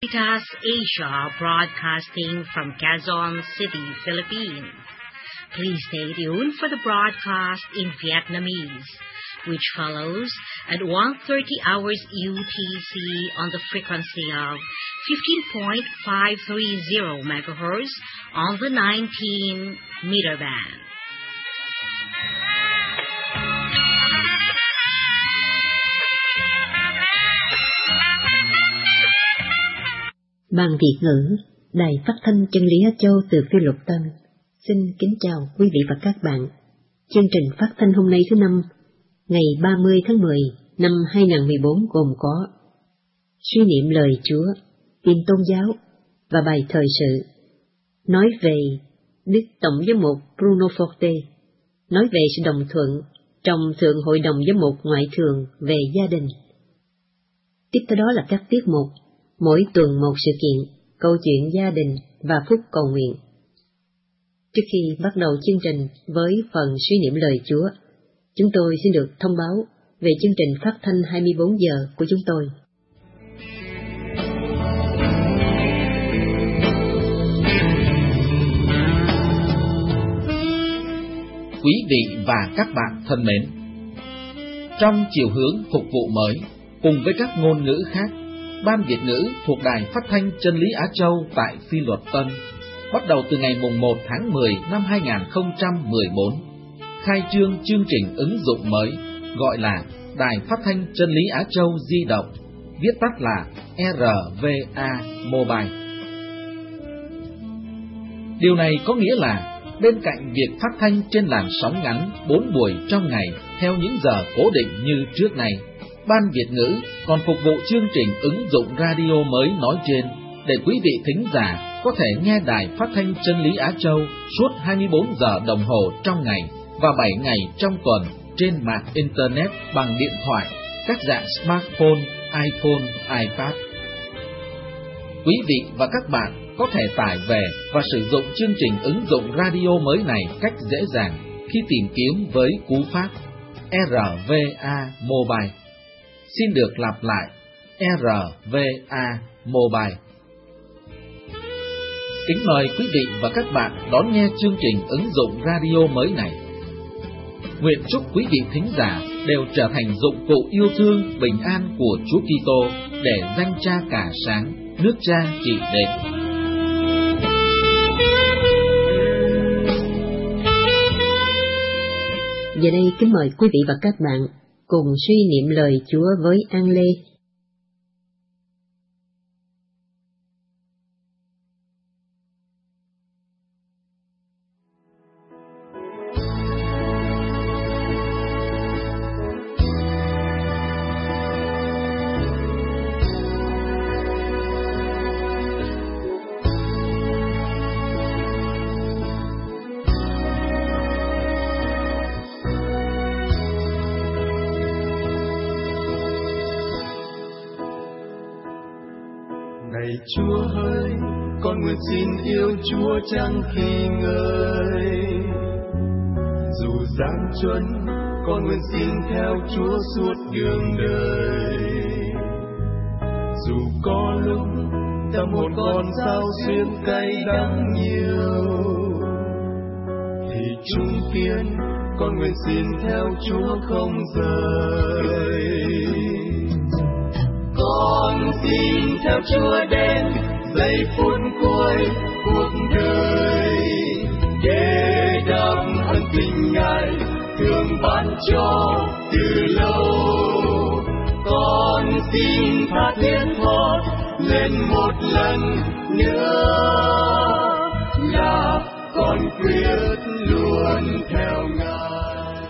Veritas Asia, broadcasting from Quezon City, Philippines. Please stay tuned for the broadcast in Vietnamese, which follows at 1:30 hours UTC on the frequency of 15.530 MHz on the 19-meter band. Ban Việt ngữ, Đài Phát thanh Chân lý Á Châu từ Phi Luật Tân. Xin kính chào quý vị và các bạn. Chương trình phát thanh hôm nay thứ Năm, ngày 30 tháng 10 năm 2014 gồm có suy niệm lời Chúa, tin tôn giáo và bài thời sự, nói về Đức Tổng giám mục Bruno Forte, nói về sự đồng thuận trong Thượng Hội đồng Giám mục Ngoại thường về gia đình. Tiếp theo đó là các tiết mục, mỗi tuần một sự kiện, câu chuyện gia đình và phút cầu nguyện. Trước khi bắt đầu chương trình với phần suy niệm lời Chúa, chúng tôi xin được thông báo về chương trình phát thanh 24 giờ của chúng tôi. Quý vị và các bạn thân mến, trong chiều hướng phục vụ mới, cùng với các ngôn ngữ khác, Ban Việt ngữ thuộc Đài Phát thanh Chân lý Á Châu tại Phi Luật Tân, bắt đầu từ ngày mùng 1 tháng 10 năm 2014, khai trương chương trình ứng dụng mới gọi là Đài Phát thanh Chân lý Á Châu di động, viết tắt là RVA Mobile. Điều này có nghĩa là bên cạnh việc phát thanh trên làn sóng ngắn 4 buổi trong ngày theo những giờ cố định như trước này, Ban Việt ngữ còn phục vụ chương trình ứng dụng radio mới nói trên để quý vị thính giả có thể nghe Đài Phát thanh Chân lý Á Châu suốt 24 giờ đồng hồ trong ngày và 7 ngày trong tuần trên mạng Internet bằng điện thoại, các dạng smartphone, iPhone, iPad. Quý vị và các bạn có thể tải về và sử dụng chương trình ứng dụng radio mới này cách dễ dàng khi tìm kiếm với cú pháp RVA Mobile. Xin được lặp lại, RVA Mobile. Kính mời quý vị và các bạn đón nghe chương trình ứng dụng radio mới này. Nguyện chúc quý vị thính giả đều trở thành dụng cụ yêu thương bình an của Chúa Kitô để danh Cha cả sáng, nước Cha trị đền. Giờ đây kính mời quý vị và các bạn cùng suy niệm lời Chúa với An Lê. Này Chúa ơi, con nguyện xin yêu Chúa chẳng khi ngơi. Dù gian truân, con nguyện xin theo Chúa suốt đường đời. Dù có lúc tâm hồn con sao xuyên cay đắng nhiều, thì trung kiên con nguyện xin theo Chúa không rời. Con xin theo Chúa đến giây phút cuối cuộc đời, để đáp ơn tình Ngài thương ban cho từ lâu. Con xin tha thiết thoát lên một lần nữa, là con quyết luôn theo Ngài.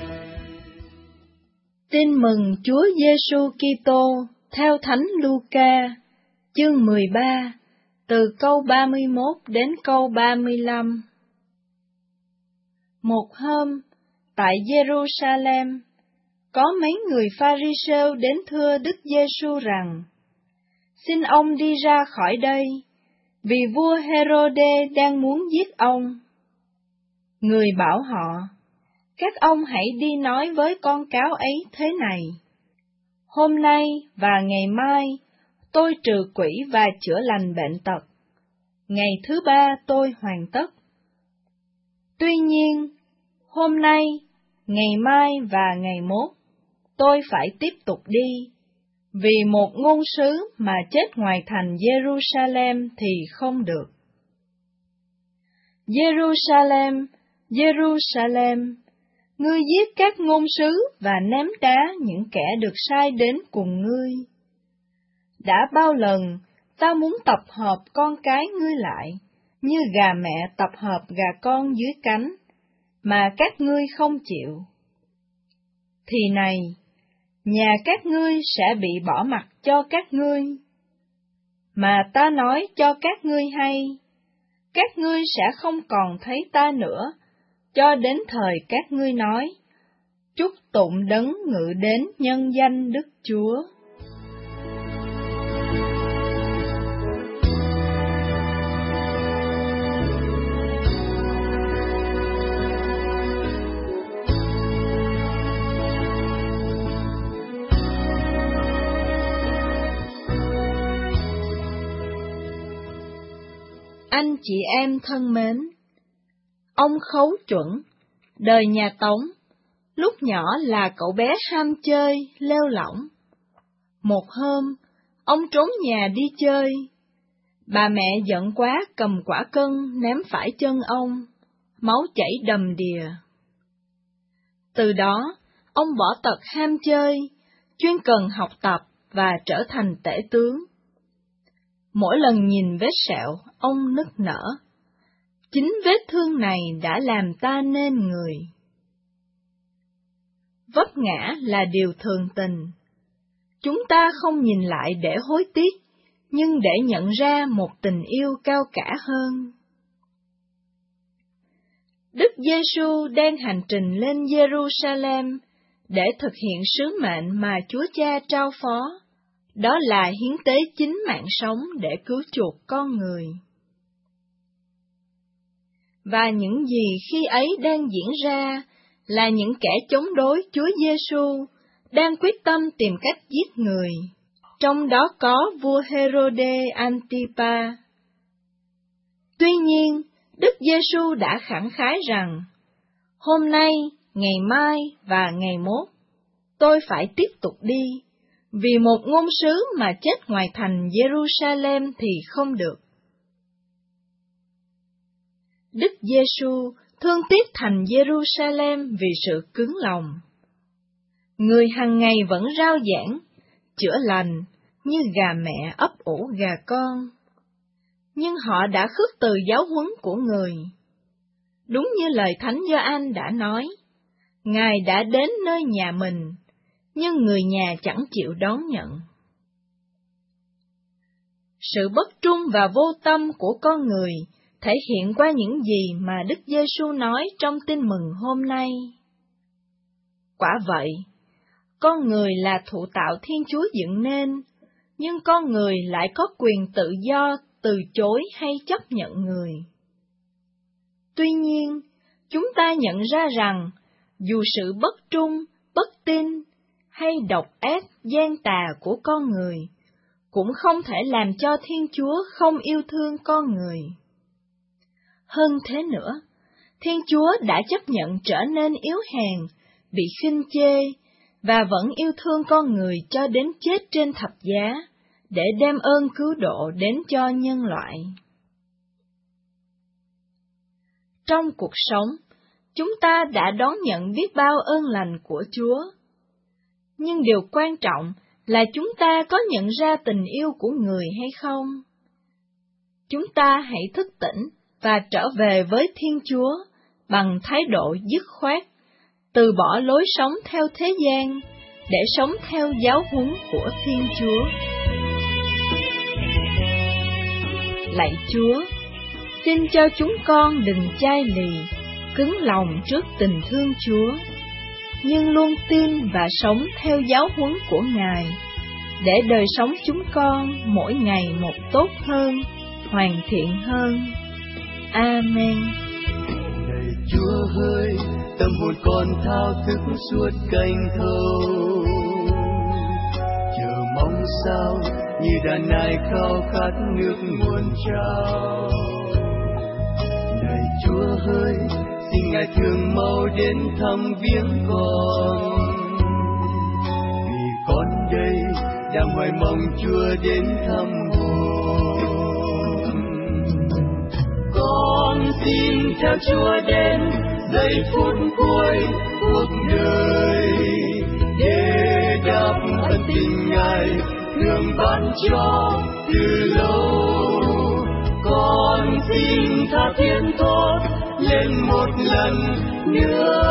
Tin mừng Chúa Giêsu Kitô theo Thánh Luca, chương 13, từ câu 31 đến câu 35. Một hôm, tại Jerusalem, có mấy người Pha-ri-sêu đến thưa Đức Giêsu rằng: Xin ông đi ra khỏi đây, vì vua Hê-rô-đê đang muốn giết ông. Người bảo họ: Các ông hãy đi nói với con cáo ấy thế này: Hôm nay và ngày mai tôi trừ quỷ và chữa lành bệnh tật. Ngày thứ 3 tôi hoàn tất. Tuy nhiên, hôm nay, ngày mai và ngày mốt, tôi phải tiếp tục đi, vì một ngôn sứ mà chết ngoài thành Jerusalem thì không được. Jerusalem, Jerusalem, ngươi giết các ngôn sứ và ném đá những kẻ được sai đến cùng ngươi. Đã bao lần ta muốn tập hợp con cái ngươi lại, như gà mẹ tập hợp gà con dưới cánh, mà các ngươi không chịu. Thì này, nhà các ngươi sẽ bị bỏ mặc cho các ngươi. Mà ta nói cho các ngươi hay, các ngươi sẽ không còn thấy ta nữa, cho đến thời các ngươi nói, chúc tụng đấng ngự đến nhân danh Đức Chúa. Anh chị em thân mến, ông Khấu Chuẩn, đời nhà Tống, lúc nhỏ là cậu bé ham chơi, lêu lỏng. Một hôm, ông trốn nhà đi chơi. Bà mẹ giận quá cầm quả cân ném phải chân ông, máu chảy đầm đìa. Từ đó, ông bỏ tật ham chơi, chuyên cần học tập và trở thành tể tướng. Mỗi lần nhìn vết sẹo, ông nức nở. Chính vết thương này đã làm ta nên người. Vấp ngã là điều thường tình. Chúng ta không nhìn lại để hối tiếc, nhưng để nhận ra một tình yêu cao cả hơn. Đức Giêsu đang hành trình lên Jerusalem để thực hiện sứ mệnh mà Chúa Cha trao phó. Đó là hiến tế chính mạng sống để cứu chuộc con người. Và những gì khi ấy đang diễn ra là những kẻ chống đối Chúa Giêsu đang quyết tâm tìm cách giết người, trong đó có vua Herode Antipa. Tuy nhiên, Đức Giêsu đã khẳng khái rằng, hôm nay, ngày mai và ngày mốt, tôi phải tiếp tục đi, vì một ngôn sứ mà chết ngoài thành Jerusalem thì không được. Đức Giêsu thương tiếc thành Jerusalem vì sự cứng lòng. Người hằng ngày vẫn rao giảng, chữa lành, như gà mẹ ấp ủ gà con. Nhưng họ đã khước từ giáo huấn của người. Đúng như lời Thánh Gioan đã nói, Ngài đã đến nơi nhà mình, nhưng người nhà chẳng chịu đón nhận. Sự bất trung và vô tâm của con người thể hiện qua những gì mà Đức Giêsu nói trong tin mừng hôm nay. Quả vậy, con người là thụ tạo Thiên Chúa dựng nên, nhưng con người lại có quyền tự do từ chối hay chấp nhận người. Tuy nhiên, chúng ta nhận ra rằng, dù sự bất trung, bất tin, hay độc ác, gian tà của con người, cũng không thể làm cho Thiên Chúa không yêu thương con người. Hơn thế nữa, Thiên Chúa đã chấp nhận trở nên yếu hèn, bị khinh chê, và vẫn yêu thương con người cho đến chết trên thập giá, để đem ơn cứu độ đến cho nhân loại. Trong cuộc sống, chúng ta đã đón nhận biết bao ơn lành của Chúa. Nhưng điều quan trọng là chúng ta có nhận ra tình yêu của người hay không? Chúng ta hãy thức tỉnh và trở về với Thiên Chúa bằng thái độ dứt khoát, từ bỏ lối sống theo thế gian, để sống theo giáo huấn của Thiên Chúa. Lạy Chúa, xin cho chúng con đừng chai lì, cứng lòng trước tình thương Chúa, nhưng luôn tin và sống theo giáo huấn của Ngài, để đời sống chúng con mỗi ngày một tốt hơn, hoàn thiện hơn. Amen. Này Chúa ơi, tâm hồn con thao thức suốt canh thâu, chờ mong sao như đàn nài khao khát nước nguồn trao. Này Chúa ơi, xin Ngài thương mau đến thăm viếng con, vì con đây đang hoài mong Chúa đến thăm hồn. Con xin theo Chúa đến giây phút cuối cuộc đời, để đáp ân tình Ngài thương ban cho từ lâu. Con xin tha thiết thốt lên một lần nữa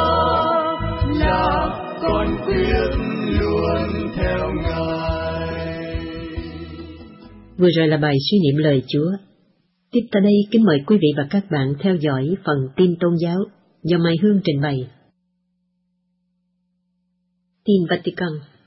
là con quyết luôn theo Ngài. Vừa rồi là bài suy niệm lời Chúa. Tiếp tới đây kính mời quý vị và các bạn theo dõi phần tin tôn giáo do Mai Hương trình bày. Tin Vatican.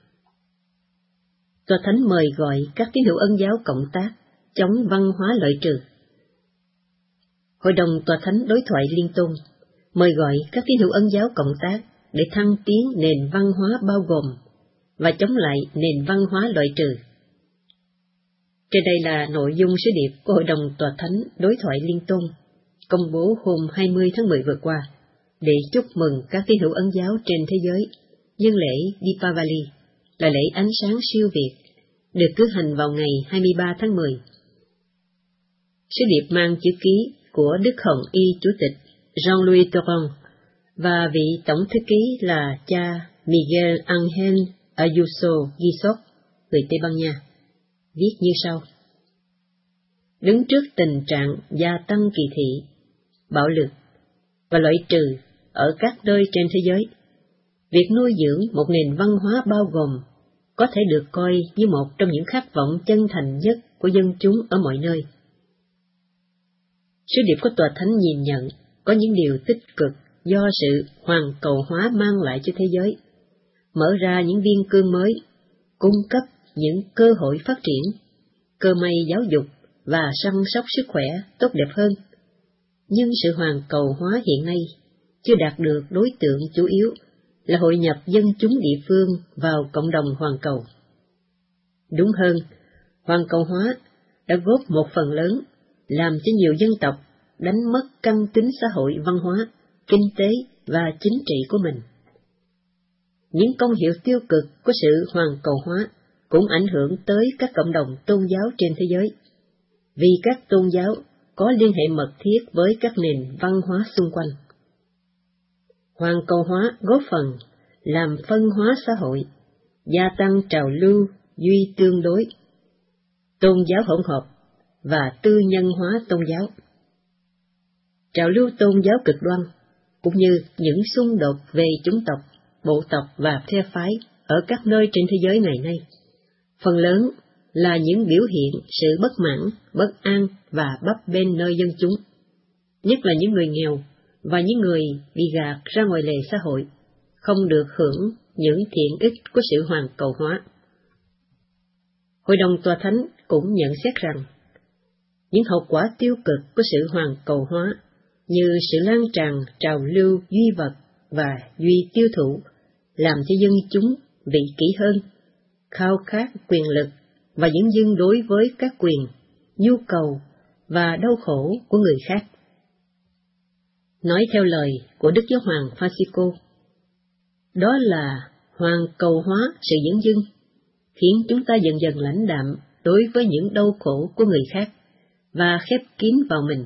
Tòa Thánh mời gọi các tín hữu Ân giáo cộng tác chống văn hóa loại trừ. Hội đồng Tòa Thánh đối thoại liên tôn mời gọi các tín hữu Ân giáo cộng tác để thăng tiến nền văn hóa bao gồm và chống lại nền văn hóa loại trừ. Trên đây là nội dung sứ điệp của Hội đồng Tòa Thánh đối thoại liên tôn công bố hôm 20 tháng 10 vừa qua để chúc mừng các tín hữu Ân giáo trên thế giới nhân lễ Deepavali là lễ ánh sáng siêu việt được cử hành vào ngày 23 tháng 10. Sứ điệp mang chữ ký của Đức Hồng Y Chủ tịch Jean-Louis Thoron và vị tổng thư ký là cha Miguel Ángel Ayuso Guisot, người Tây Ban Nha, viết như sau: Đứng trước tình trạng gia tăng kỳ thị, bạo lực và loại trừ ở các nơi trên thế giới, việc nuôi dưỡng một nền văn hóa bao gồm có thể được coi như một trong những khát vọng chân thành nhất của dân chúng ở mọi nơi. Sứ điệp của Tòa Thánh nhìn nhận có những điều tích cực do sự hoàn cầu hóa mang lại cho thế giới, mở ra những biên cương mới, cung cấp những cơ hội phát triển, cơ may giáo dục và săn sóc sức khỏe tốt đẹp hơn. Nhưng sự hoàn cầu hóa hiện nay chưa đạt được đối tượng chủ yếu là hội nhập dân chúng địa phương vào cộng đồng hoàn cầu. Đúng hơn, hoàn cầu hóa đã góp một phần lớn làm cho nhiều dân tộc đánh mất căn tính xã hội văn hóa, kinh tế và chính trị của mình. Những công hiệu tiêu cực của sự hoàn cầu hóa cũng ảnh hưởng tới các cộng đồng tôn giáo trên thế giới, vì các tôn giáo có liên hệ mật thiết với các nền văn hóa xung quanh. Hoàn cầu hóa góp phần làm phân hóa xã hội, gia tăng trào lưu duy tương đối, tôn giáo hỗn hợp và tư nhân hóa tôn giáo. Trào lưu tôn giáo cực đoan, cũng như những xung đột về chủng tộc, bộ tộc và phe phái ở các nơi trên thế giới ngày nay, phần lớn là những biểu hiện sự bất mãn, bất an và bấp bênh nơi dân chúng, nhất là những người nghèo và những người bị gạt ra ngoài lề xã hội, không được hưởng những thiện ích của sự hoàn cầu hóa. Hội đồng Tòa Thánh cũng nhận xét rằng, những hậu quả tiêu cực của sự hoàn cầu hóa như sự lan tràn trào lưu duy vật và duy tiêu thụ làm cho dân chúng vị kỷ hơn, khao khát quyền lực và dửng dưng đối với các quyền, nhu cầu và đau khổ của người khác. Nói theo lời của Đức Giáo hoàng Francisco, đó là hoàn cầu hóa sự dửng dưng, khiến chúng ta dần dần lãnh đạm đối với những đau khổ của người khác và khép kín vào mình.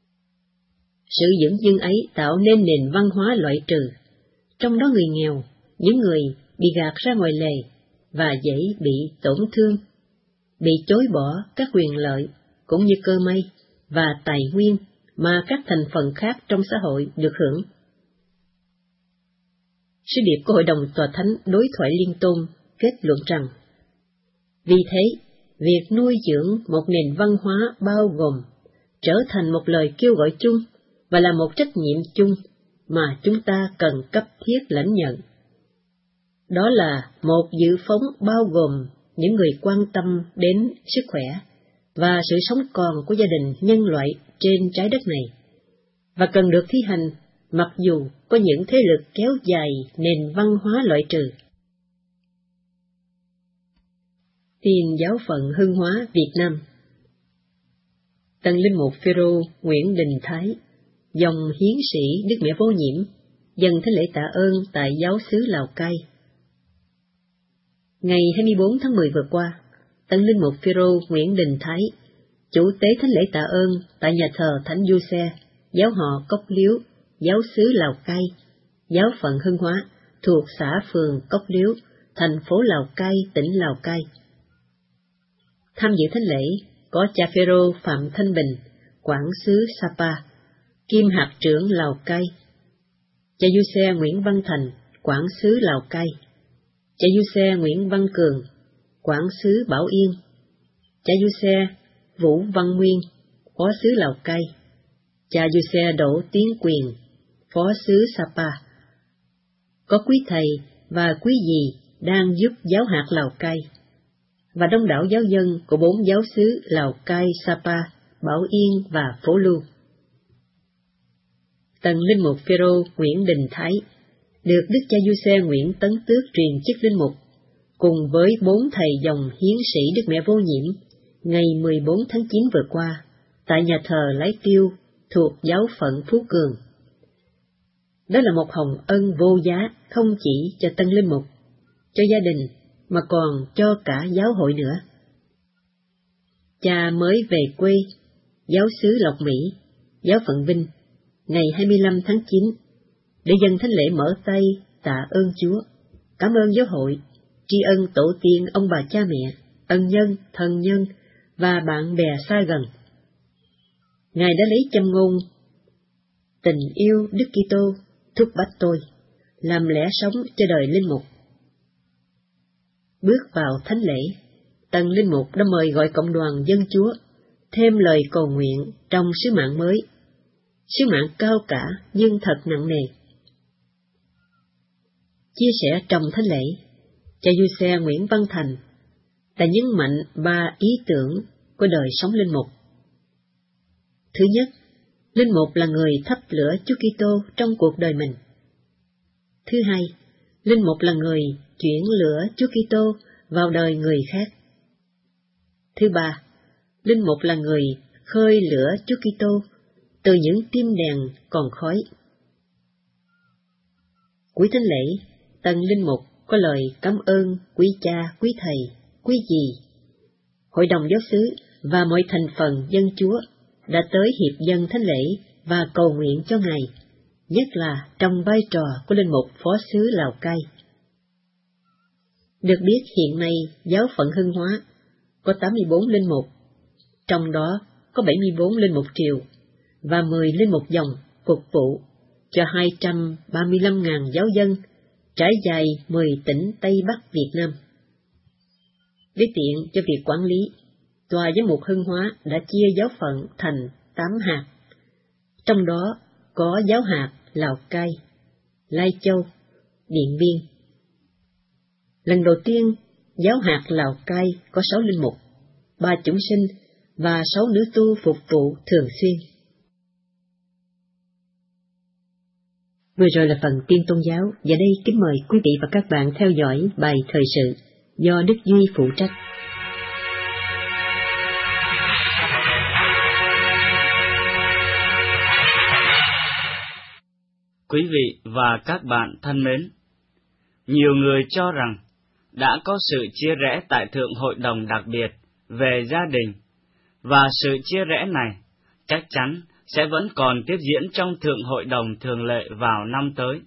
Sự dửng dưng ấy tạo nên nền văn hóa loại trừ, trong đó người nghèo, những người bị gạt ra ngoài lề và dễ bị tổn thương, bị chối bỏ các quyền lợi cũng như cơ may và tài nguyên mà các thành phần khác trong xã hội được hưởng. Sứ điệp của Hội đồng Tòa Thánh đối thoại liên tôn kết luận rằng, vì thế, việc nuôi dưỡng một nền văn hóa bao gồm trở thành một lời kêu gọi chung và là một trách nhiệm chung mà chúng ta cần cấp thiết lãnh nhận. Đó là một dự phóng bao gồm những người quan tâm đến sức khỏe và sự sống còn của gia đình nhân loại trên trái đất này, và cần được thi hành mặc dù có những thế lực kéo dài nền văn hóa loại trừ. Tin giáo phận Hưng Hóa Việt Nam. Tân linh mục Phêrô Nguyễn Đình Thái, dòng hiến sĩ Đức Mẹ Vô Nhiễm, dâng thánh lễ tạ ơn tại giáo xứ Lào Cai. Ngày 24 tháng 10 vừa qua, Tân linh mục Phêrô Nguyễn Đình Thái, chủ tế thánh lễ tạ ơn tại nhà thờ Thánh Giuse, giáo họ Cốc Liếu, giáo xứ Lào Cai, giáo phận Hưng Hóa, thuộc xã phường Cốc Liếu, thành phố Lào Cai, tỉnh Lào Cai. Tham dự thánh lễ có cha Phêrô Phạm Thanh Bình, quản xứ Sapa, kiêm hạt trưởng Lào Cai; cha Giuse Nguyễn Văn Thành, quản xứ Lào Cai; cha Giuse Nguyễn Văn Cường, quản xứ Bảo Yên; cha Giuse Vũ Văn Nguyên, phó xứ Lào Cai; cha Giuse Đỗ Tiến Quyền, phó xứ Sapa. Có quý thầy và quý dì đang giúp giáo hạt Lào Cai, và đông đảo giáo dân của 4 giáo xứ Lào Cai, Sapa, Bảo Yên và Phố Lu. Tân linh mục Phêrô Nguyễn Đình Thái được Đức cha Giuse Nguyễn Tấn Tước truyền chức linh mục, cùng với 4 thầy dòng hiến sĩ Đức Mẹ Vô Nhiễm, ngày 14 tháng 9 vừa qua, tại nhà thờ Lái Tiêu thuộc giáo phận Phú Cường. Đó là một hồng ân vô giá không chỉ cho tân linh mục, cho gia đình, mà còn cho cả giáo hội nữa. Cha mới về quê, giáo xứ Lộc Mỹ, giáo phận Vinh, ngày 25 tháng 9, để dâng thánh lễ mở tay tạ ơn Chúa, cảm ơn giáo hội, tri ân tổ tiên ông bà cha mẹ, ân nhân, thần nhân và bạn bè xa gần. Ngài đã lấy châm ngôn tình yêu Đức Kitô thúc bách tôi làm lẽ sống cho đời linh mục. Bước vào thánh lễ, tân linh mục đã mời gọi cộng đoàn dân Chúa thêm lời cầu nguyện trong sứ mạng mới, sứ mạng cao cả nhưng thật nặng nề. Chia sẻ trong thánh lễ, cha Giuse Nguyễn Văn Thành đã nhấn mạnh 3 ý tưởng của đời sống linh mục. Thứ nhất, linh mục là người thắp lửa Chúa Kitô trong cuộc đời mình. Thứ hai, linh mục là người chuyển lửa Chúa Kitô vào đời người khác. Thứ ba, linh mục là người khơi lửa Chúa Kitô từ những tim đèn còn khói. Cuối thánh lễ, tân linh mục có lời cảm ơn quý cha, quý thầy, quý dì, hội đồng giáo xứ và mọi thành phần dân Chúa đã tới hiệp dâng thánh lễ và cầu nguyện cho Ngài, nhất là trong vai trò của linh mục phó xứ Lào Cai. Được biết hiện nay giáo phận Hưng Hóa có 84 linh mục, trong đó có 74 linh mục triều và 10 linh mục dòng phục vụ cho 235.000 giáo dân trải dài 10 tỉnh Tây Bắc Việt Nam. Để tiện cho việc quản lý, Tòa Giám mục Hưng Hóa đã chia giáo phận thành 8 hạt, trong đó có giáo hạt Lào Cai, Lai Châu, Điện Biên. Lần đầu tiên, giáo hạt Lào Cai có 6 linh mục, 3 chúng sinh và 6 nữ tu phục vụ thường xuyên. Vừa rồi là phần tin tôn giáo, và đây kính mời quý vị và các bạn theo dõi bài thời sự do Đức Duy phụ trách. Quý vị và các bạn thân mến, nhiều người cho rằng đã có sự chia rẽ tại Thượng Hội đồng đặc biệt về gia đình, và sự chia rẽ này chắc chắn sẽ vẫn còn tiếp diễn trong Thượng Hội đồng thường lệ vào năm tới.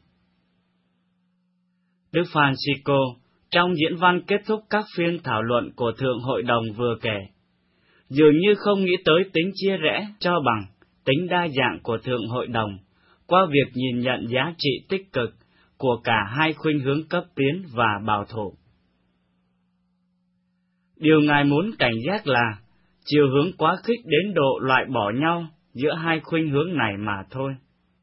Đức Francisco trong diễn văn kết thúc các phiên thảo luận của Thượng Hội đồng vừa kể, dường như không nghĩ tới tính chia rẽ cho bằng tính đa dạng của Thượng Hội đồng qua việc nhìn nhận giá trị tích cực của cả hai khuynh hướng cấp tiến và bảo thủ. Điều Ngài muốn cảnh giác là chiều hướng quá khích đến độ loại bỏ nhau giữa hai khuynh hướng này mà thôi.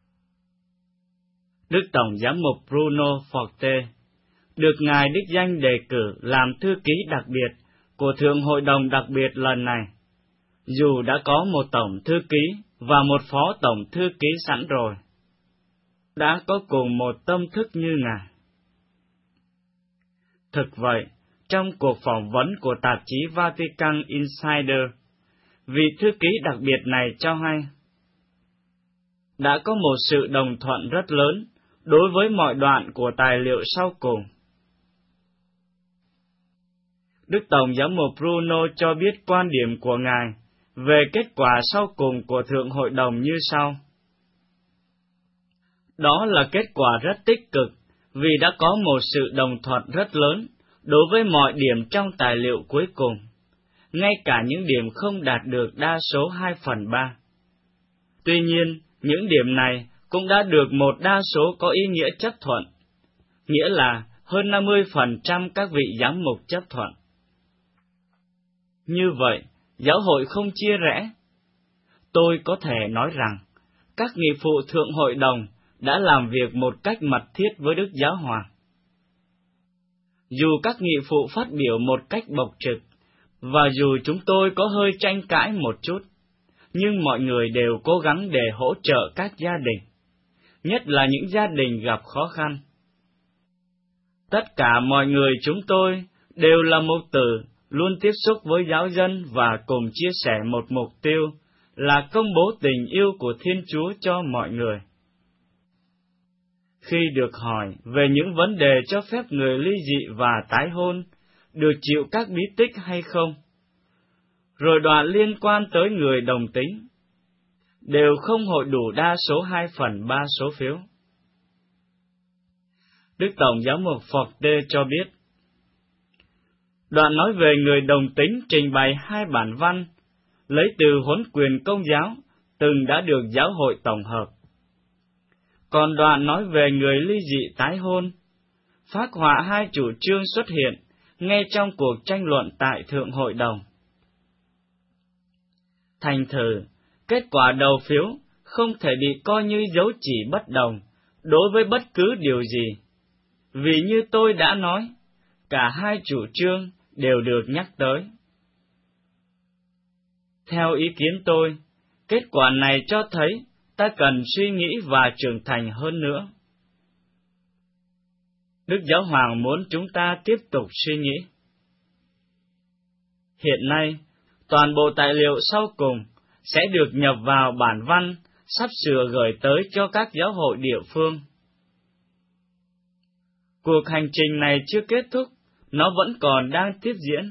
Đức Tổng Giám mục Bruno Forte được Ngài đích danh đề cử làm thư ký đặc biệt của Thượng Hội đồng đặc biệt lần này, dù đã có một tổng thư ký và một phó tổng thư ký sẵn rồi, đã có cùng một tâm thức như Ngài. Thực vậy, trong cuộc phỏng vấn của tạp chí Vatican Insider, vị thư ký đặc biệt này cho hay, đã có một sự đồng thuận rất lớn đối với mọi đoạn của tài liệu sau cùng. Đức Tổng giám mục Bruno cho biết quan điểm của Ngài về kết quả sau cùng của Thượng Hội đồng như sau. Đó là kết quả rất tích cực, vì đã có một sự đồng thuận rất lớn đối với mọi điểm trong tài liệu cuối cùng, ngay cả những điểm không đạt được đa số 2/3. Tuy nhiên, những điểm này cũng đã được một đa số có ý nghĩa chấp thuận, nghĩa là hơn 50% các vị giám mục chấp thuận. Như vậy, giáo hội không chia rẽ. Tôi có thể nói rằng, các nghị phụ Thượng Hội đồng đã làm việc một cách mật thiết với Đức Giáo Hoàng. Dù các nghị phụ phát biểu một cách bộc trực, và dù chúng tôi có hơi tranh cãi một chút, nhưng mọi người đều cố gắng để hỗ trợ các gia đình, nhất là những gia đình gặp khó khăn. Tất cả mọi người chúng tôi đều là mục tử, luôn tiếp xúc với giáo dân và cùng chia sẻ một mục tiêu là công bố tình yêu của Thiên Chúa cho mọi người. Khi được hỏi về những vấn đề cho phép người ly dị và tái hôn được chịu các bí tích hay không, rồi đoạn liên quan tới người đồng tính, đều không hội đủ đa số 2/3 số phiếu. Đức Tổng giám mục Forte cho biết, đoạn nói về người đồng tính trình bày 2 bản văn, lấy từ huấn quyền Công giáo, từng đã được giáo hội tổng hợp. Còn đoạn nói về người ly dị tái hôn, phác họa 2 chủ trương xuất hiện ngay trong cuộc tranh luận tại Thượng Hội đồng. Thành thử, kết quả đầu phiếu không thể bị coi như dấu chỉ bất đồng đối với bất cứ điều gì, vì như tôi đã nói, cả 2 chủ trương đều được nhắc tới. Theo ý kiến tôi, kết quả này cho thấy ta cần suy nghĩ và trưởng thành hơn nữa. Đức Giáo Hoàng muốn chúng ta tiếp tục suy nghĩ. Hiện nay, toàn bộ tài liệu sau cùng sẽ được nhập vào bản văn sắp sửa gửi tới cho các giáo hội địa phương. Cuộc hành trình này chưa kết thúc, nó vẫn còn đang tiếp diễn.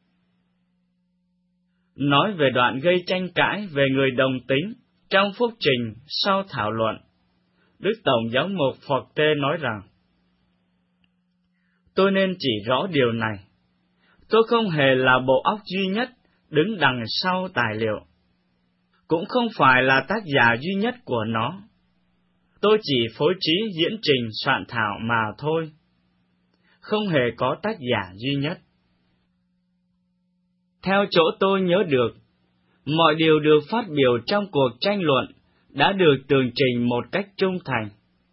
Nói về đoạn gây tranh cãi về người đồng tính trong phúc trình sau thảo luận, Đức Tổng giám mục Forte nói rằng, tôi nên chỉ rõ điều này. Tôi không hề là bộ óc duy nhất đứng đằng sau tài liệu, cũng không phải là tác giả duy nhất của nó. Tôi chỉ phối trí diễn trình soạn thảo mà thôi, không hề có tác giả duy nhất. Theo chỗ tôi nhớ được, mọi điều được phát biểu trong cuộc tranh luận đã được tường trình một cách trung thành.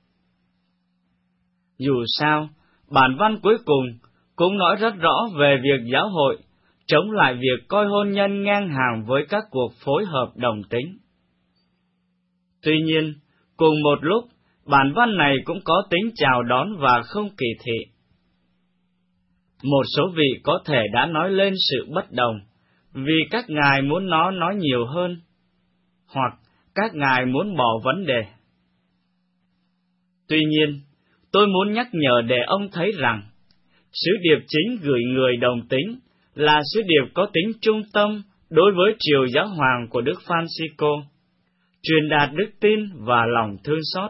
Dù sao, bản văn cuối cùng cũng nói rất rõ về việc giáo hội chống lại việc coi hôn nhân ngang hàng với các cuộc phối hợp đồng tính. Tuy nhiên, cùng một lúc, bản văn này cũng có tính chào đón và không kỳ thị. Một số vị có thể đã nói lên sự bất đồng, vì các ngài muốn nó nói nhiều hơn, hoặc các ngài muốn bỏ vấn đề. Tuy nhiên, tôi muốn nhắc nhở để ông thấy rằng, sứ điệp chính gửi người đồng tính là sứ điệp có tính trung tâm đối với triều giáo hoàng của Đức Francisco, truyền đạt đức tin và lòng thương xót.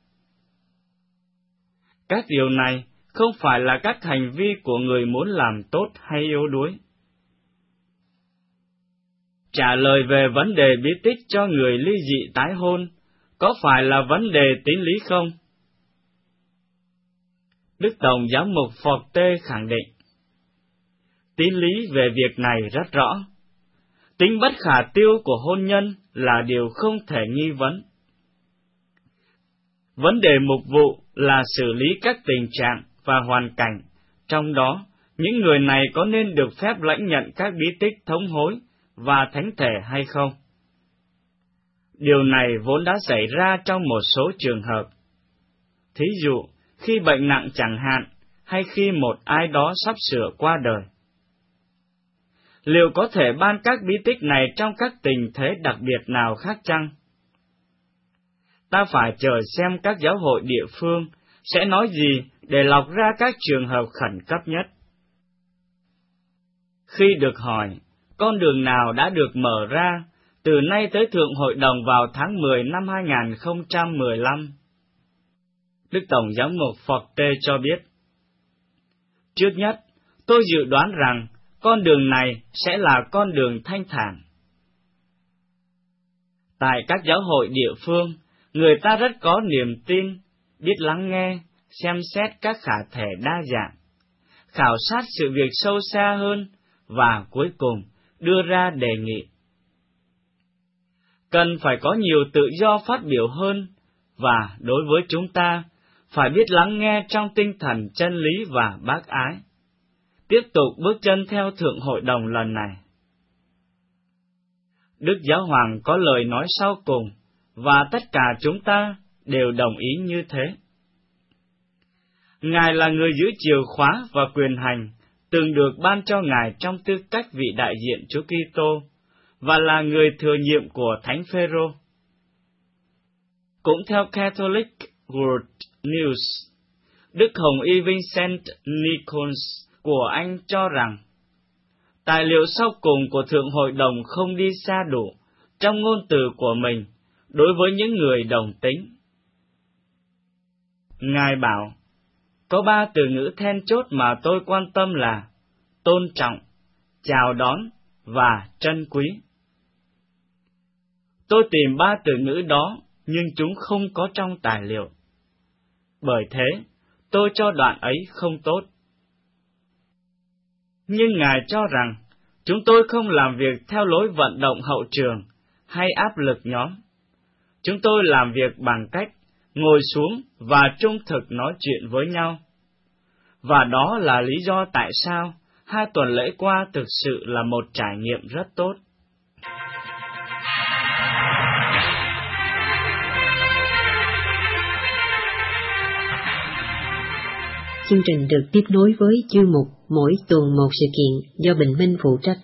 Các điều này không phải là các hành vi của người muốn làm tốt hay yếu đuối. Trả lời về vấn đề bí tích cho người ly dị tái hôn có phải là vấn đề tín lý không? Đức Tổng giám mục Forte khẳng định, tín lý về việc này rất rõ. Tính bất khả tiêu của hôn nhân là điều không thể nghi vấn. Vấn đề mục vụ là xử lý các tình trạng và hoàn cảnh, trong đó những người này có nên được phép lãnh nhận các bí tích thống hối và thánh thể hay không. Điều này vốn đã xảy ra trong một số trường hợp. Thí dụ, khi bệnh nặng chẳng hạn, hay khi một ai đó sắp sửa qua đời. Liệu có thể ban các bí tích này trong các tình thế đặc biệt nào khác chăng? Ta phải chờ xem các giáo hội địa phương sẽ nói gì để lọc ra các trường hợp khẩn cấp nhất. Khi được hỏi, con đường nào đã được mở ra từ nay tới Thượng Hội đồng vào tháng 10 năm 2015? Đức Tổng giám mục Forte cho biết, trước nhất, tôi dự đoán rằng con đường này sẽ là con đường thanh thản. Tại các giáo hội địa phương, người ta rất có niềm tin, biết lắng nghe, xem xét các khả thể đa dạng, khảo sát sự việc sâu xa hơn và cuối cùng đưa ra đề nghị. Cần phải có nhiều tự do phát biểu hơn và đối với chúng ta, phải biết lắng nghe trong tinh thần chân lý và bác ái. Tiếp tục bước chân theo Thượng Hội đồng lần này. Đức Giáo Hoàng có lời nói sau cùng, và tất cả chúng ta đều đồng ý như thế. Ngài là người giữ chìa khóa và quyền hành, từng được ban cho Ngài trong tư cách vị đại diện Chúa Kitô, và là người thừa nhiệm của Thánh Phêrô. Cũng theo Catholic World News, Đức Hồng Y Vincent Nichols của Anh cho rằng, tài liệu sau cùng của Thượng Hội đồng không đi xa đủ trong ngôn từ của mình đối với những người đồng tính. Ngài bảo, có 3 từ ngữ then chốt mà tôi quan tâm là tôn trọng, chào đón và trân quý. Tôi tìm 3 từ ngữ đó, nhưng chúng không có trong tài liệu. Bởi thế, tôi cho đoạn ấy không tốt. Nhưng Ngài cho rằng, chúng tôi không làm việc theo lối vận động hậu trường hay áp lực nhóm. Chúng tôi làm việc bằng cách ngồi xuống và trung thực nói chuyện với nhau. Và đó là lý do tại sao 2 tuần lễ qua thực sự là một trải nghiệm rất tốt. Chương trình được tiếp nối với chuyên mục Mỗi tuần một sự kiện do Bình Minh phụ trách.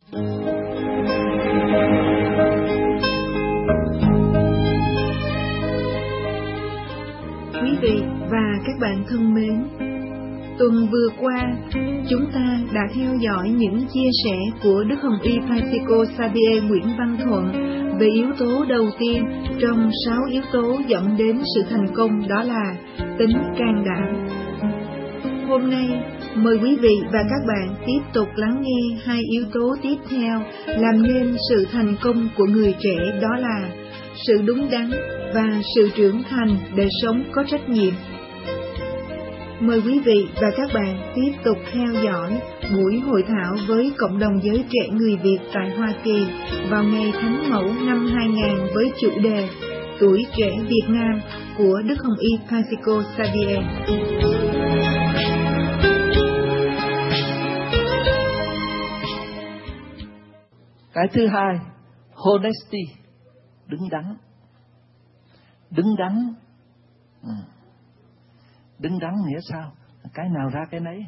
Quý vị và các bạn thân mến, tuần vừa qua, chúng ta đã theo dõi những chia sẻ của Đức Hồng Y Francisco Xavier Nguyễn Văn Thuận về yếu tố đầu tiên trong 6 yếu tố dẫn đến sự thành công, đó là tính can đảm. Hôm nay, mời quý vị và các bạn tiếp tục lắng nghe 2 yếu tố tiếp theo làm nên sự thành công của người trẻ, đó là sự đúng đắn và sự trưởng thành để sống có trách nhiệm. Mời quý vị và các bạn tiếp tục theo dõi buổi hội thảo với cộng đồng giới trẻ người Việt tại Hoa Kỳ vào ngày Thánh Mẫu năm 2000 với chủ đề Tuổi trẻ Việt Nam của Đức Hồng Y Francisco Xavier. Cái thứ hai, honesty, đứng đắn. Đứng đắn. Đứng đắn nghĩa sao? Cái nào ra cái nấy.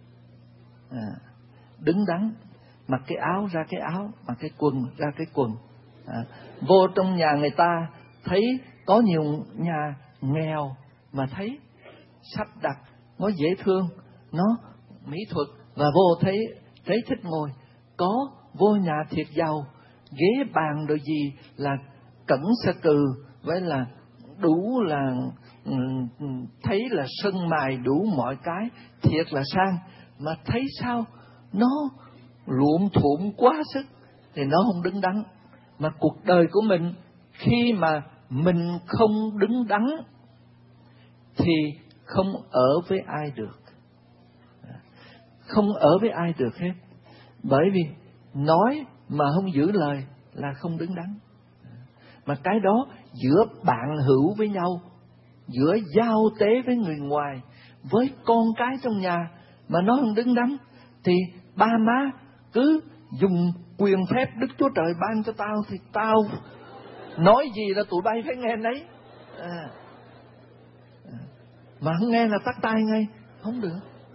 Đứng đắn, mặc cái áo ra cái áo, mặc cái quần ra cái quần. Vô trong nhà người ta thấy có nhiều nhà nghèo mà thấy sắp đặt nó dễ thương, nó mỹ thuật, và vô thấy thích ngồi. Có vô nhà thiệt giàu, ghế bàn rồi gì là cẩn sa cừ, với là đủ là thấy là sân mài đủ mọi cái, thiệt là sang, mà thấy sao nó luộm thuộm quá sức thì nó không đứng đắn. Mà cuộc đời của mình khi mà mình không đứng đắn thì không ở với ai được, không ở với ai được hết. Bởi vì nói mà không giữ lời là không đứng đắn. Mà cái đó giữa bạn hữu với nhau, giữa giao tế với người ngoài, với con cái trong nhà mà nó không đứng đắn, thì ba má cứ dùng quyền phép Đức Chúa Trời ban cho tao thì tao nói gì là tụi bay phải nghe nấy. Mà không nghe là tắt tai ngay, không được.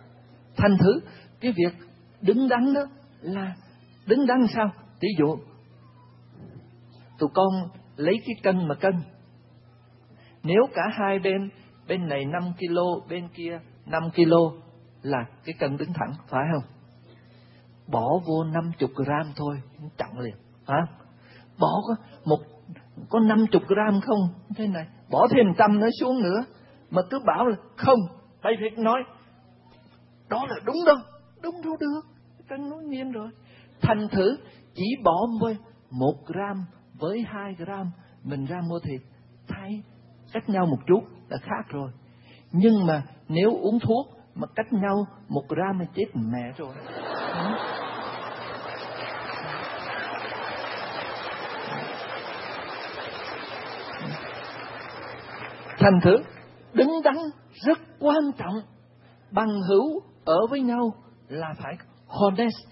Thành thử cái việc đứng đắn đó là đứng đắn sao? Ví dụ tụi con lấy cái cân mà cân, nếu cả hai bên này 5 kg, bên kia 5 kg là cái cân đứng thẳng, phải không? Bỏ vô 50 gram thôi, chặn liền, hả? Bỏ có 50 gram không? Thế này, bỏ thêm 100 nữa xuống nữa, mà cứ bảo là không, thầy Việt nói, đó là đúng đâu được, cân nó nghiêng rồi. Thành thử chỉ bỏ 1 gram với 2 gram, mình ra mua thịt, thay cách nhau một chút là khác rồi. Nhưng mà nếu uống thuốc mà cách nhau 1 gram thì chết mẹ rồi. Thành thử đứng đắn rất quan trọng. Bằng hữu ở với nhau là phải honest.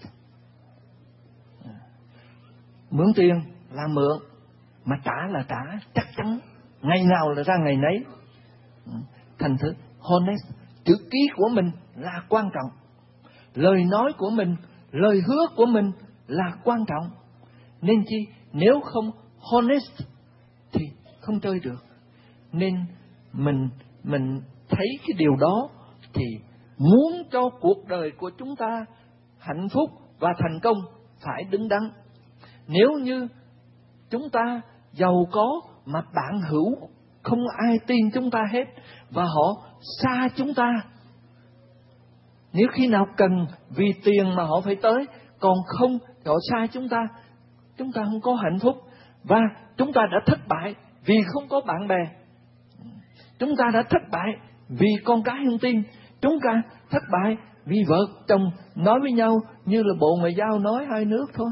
Mượn tiền là mượn, mà trả là trả chắc chắn, ngày nào là ra ngày nấy. Thành thử honest, chữ ký của mình là quan trọng, lời nói của mình, lời hứa của mình là quan trọng. Nên chi nếu không honest thì không chơi được. Nên mình thấy cái điều đó thì muốn cho cuộc đời của chúng ta hạnh phúc và thành công phải đứng đắn. Nếu như chúng ta giàu có mà bạn hữu không ai tin chúng ta hết, và họ xa chúng ta, nếu khi nào cần vì tiền mà họ phải tới, còn không họ xa chúng ta không có hạnh phúc. Và chúng ta đã thất bại vì không có bạn bè, chúng ta đã thất bại vì con cái không tin, chúng ta thất bại vì vợ chồng nói với nhau như là Bộ Ngoại giao nói hai nước thôi.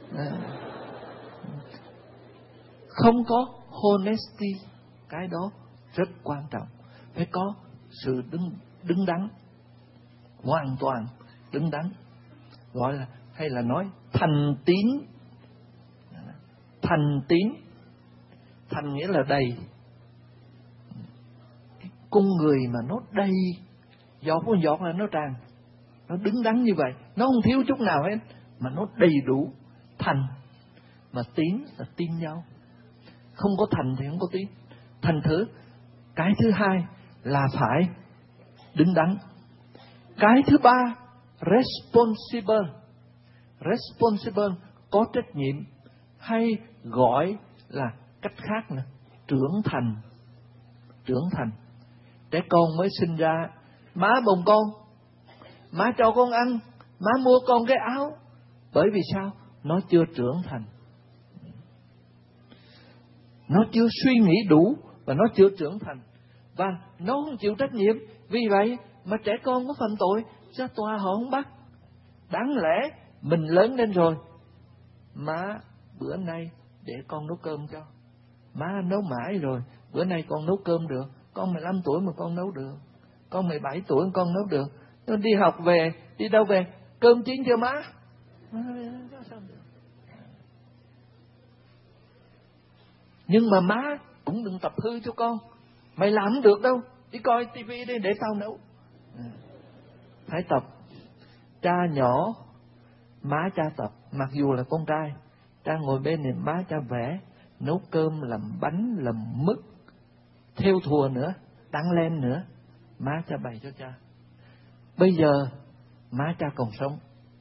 Không có honesty, cái đó rất quan trọng. Phải có sự đứng đắn, hoàn toàn đứng đắn, gọi là hay là nói thành tín. Thành tín, thành nghĩa là đầy. Cái con người mà nó đầy, giọt con giọt là nó tràn, nó đứng đắn như vậy, nó không thiếu chút nào hết, mà nó đầy đủ. Thành mà tín là tin nhau, không có thành thì không có tín. Thành thử cái thứ hai là phải đứng đắn. Cái thứ ba, responsible, có trách nhiệm, hay gọi là cách khác là trưởng thành. Trẻ con mới sinh ra, má bồng con, má cho con ăn, má mua con cái áo. Bởi vì sao? Nó chưa trưởng thành, nó chưa suy nghĩ đủ, và nó chưa trưởng thành, và nó không chịu trách nhiệm. Vì vậy mà trẻ con có phạm tội, ra tòa họ không bắt. Đáng lẽ mình lớn lên rồi, má bữa nay để con nấu cơm cho, má nấu mãi rồi, bữa nay con nấu cơm được. Con 15 tuổi mà con nấu được, con 17 tuổi con nấu được. Nó đi học về, đi đâu về, cơm chín chưa má? Nhưng mà má cũng đừng tập hư cho con. Mày làm không được đâu, đi coi tivi đi để tao nấu. Phải tập. Cha nhỏ, má cha tập. Mặc dù là con trai, cha ngồi bên này, má cha vẽ, nấu cơm, làm bánh, làm mứt, thêu thùa nữa, đăng lên nữa, má cha bày cho cha. Bây giờ má cha còn sống,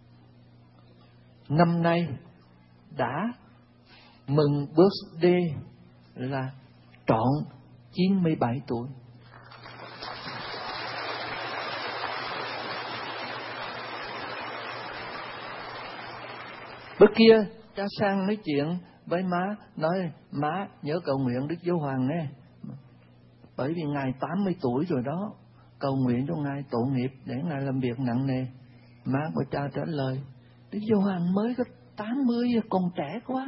năm nay đã mừng birthday là trọn 97 tuổi. Bữa kia cha sang nói chuyện với má, nói má nhớ cầu nguyện Đức Giáo Hoàng nè, bởi vì ngài 80 tuổi rồi đó, cầu nguyện cho ngài tội nghiệp để ngài làm việc nặng nề. Má của cha trả lời, Đức Giáo Hoàng mới có 80, còn trẻ quá.